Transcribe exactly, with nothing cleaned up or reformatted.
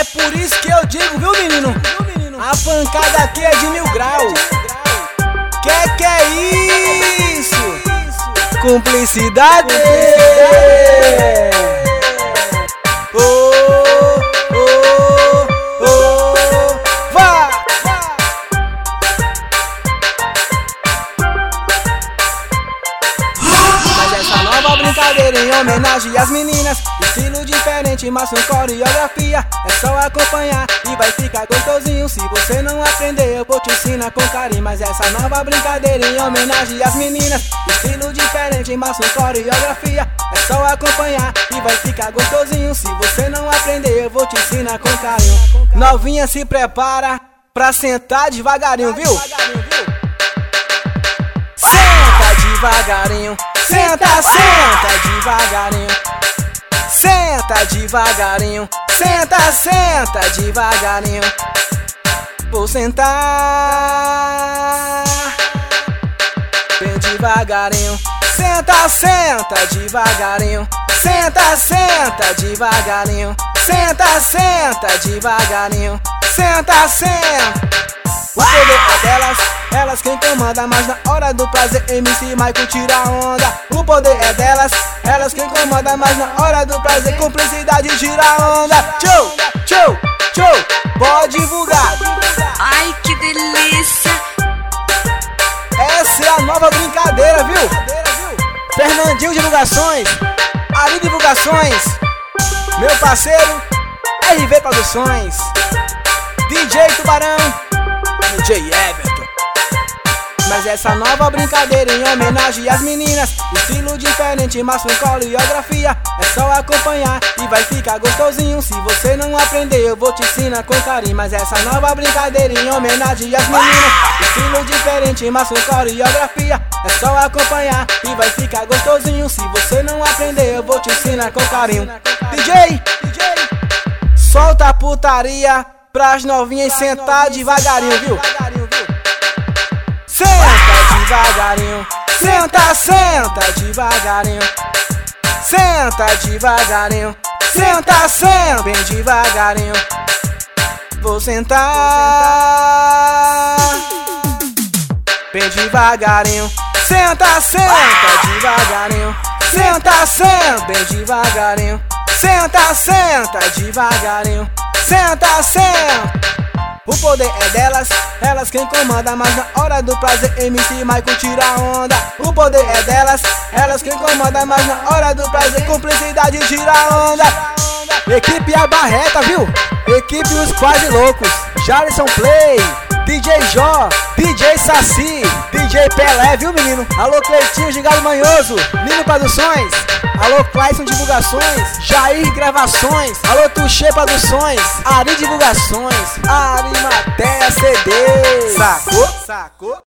É por isso que eu digo, viu menino? A pancada aqui é de mil graus. Que que é isso? Cumplicidade. Oh, oh, oh, vá. Mas essa nova brincadeira em homenagem às meninas, estilo diferente, mas com coreografia. É só acompanhar e vai ficar gostosinho. Se você não aprender, eu vou te ensinar com carinho. Mas essa nova brincadeira em homenagem às meninas, estilo diferente, mas com coreografia. É só acompanhar e vai ficar gostosinho. Se você não aprender, eu vou te ensinar com carinho. Novinha, se prepara pra sentar devagarinho, viu? Senta devagarinho. Senta, senta devagarinho. Senta devagarinho. Senta, senta devagarinho. Vou sentar bem devagarinho. Senta, senta devagarinho. Senta, senta devagarinho. Senta, senta devagarinho. Senta, senta. O poder é delas, elas quem comanda. Mas na hora do prazer M C Michael tira a onda. O poder é delas, elas quem comanda. Mas na hora do prazer cumplicidade tira a onda. Tchau, tchau, tchau, pode divulgar. Ai, que delícia! Essa é a nova brincadeira, viu? Fernandinho Divulgações, Ari Divulgações, meu parceiro R V Produções, D J Tubarão, D J Everton. Mas essa nova brincadeira em homenagem às meninas, estilo diferente, mas com coreografia. É só acompanhar e vai ficar gostosinho. Se você não aprender, eu vou te ensinar com carinho. Mas essa nova brincadeira em homenagem às meninas, estilo diferente, mas com coreografia. É só acompanhar e vai ficar gostosinho. Se você não aprender, eu vou te ensinar com carinho. D J, solta a putaria pras novinhas sentar devagarinho, viu? Senta devagarinho. Senta, senta devagarinho. Senta devagarinho. Senta, senta bem devagarinho. Vou sentar bem devagarinho. Senta, senta devagarinho. Senta, senta bem devagarinho. Senta, senta devagarinho. Senta, senta. O poder é delas, elas quem comanda. Mas na hora do prazer M C Michael tira a onda. O poder é delas, elas quem comanda. Mas na hora do prazer cumplicidade tira a onda. Equipe A Barreta, viu? Equipe Os Quase Loucos, Jarison Play, D J Jó, D J Saci, D J Pelé, viu menino? Alô Cleitinho de Galo Manhoso, Nino Produções. Alô Clayson Divulgações, Jair Gravações. Alô Tuxê Produções, Ari Divulgações, Arimatea C D. Sacou? Sacou?